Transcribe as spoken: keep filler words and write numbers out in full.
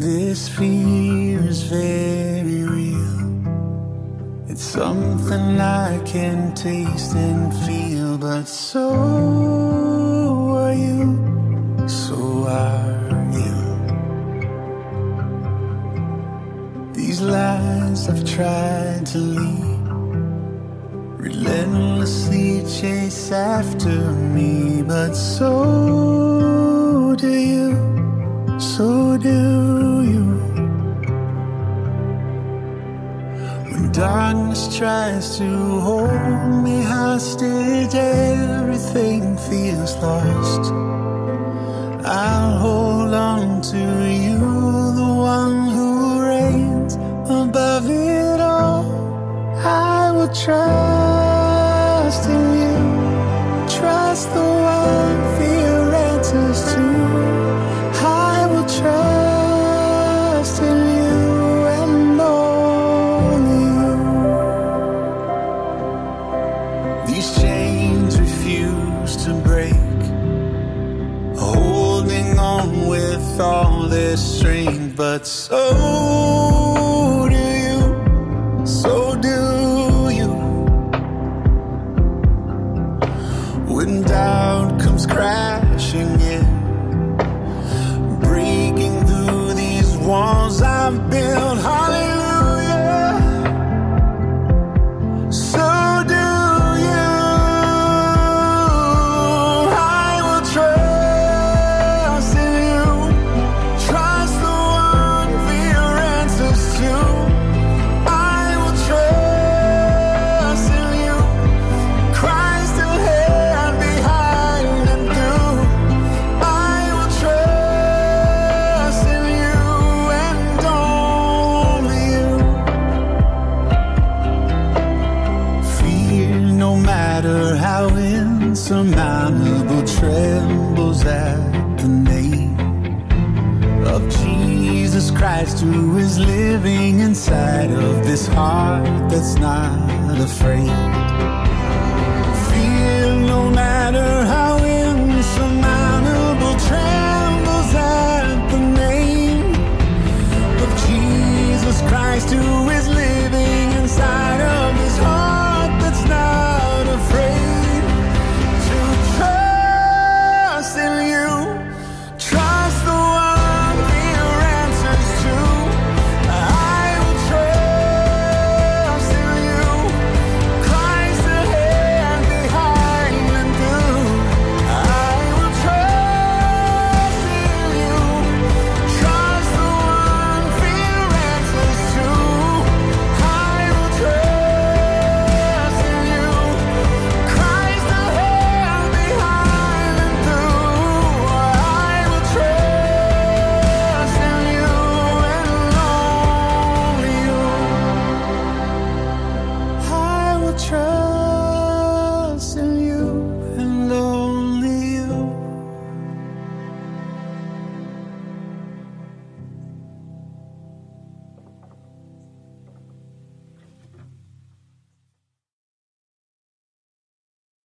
This fear is very real. It's something I can taste and feel, but so are you, so are you. These lies I've tried to lead relentlessly chase after me, but so do you, so do you. When darkness tries to hold me hostage, everything feels lost. I'll hold on to you, the one who reigns above it all. I will trust in you, trust the one fear answers to. I will trust in you and only you. These chains refuse to break, holding on with all their strength, but so do you, so do you. When doubt comes crashing in, breaking through these walls I've built, hallelujah, so do you. I will trust in you, trust the one fear answers to. I will trust in you, Christ ahead, behind and through. I will trust in you and only you. Fear, no matter how insurmountable, trembles at the name of Jesus Christ, who is living inside of this heart that's not afraid. Fear, no matter how insurmountable, trembles at the name of Jesus Christ, who is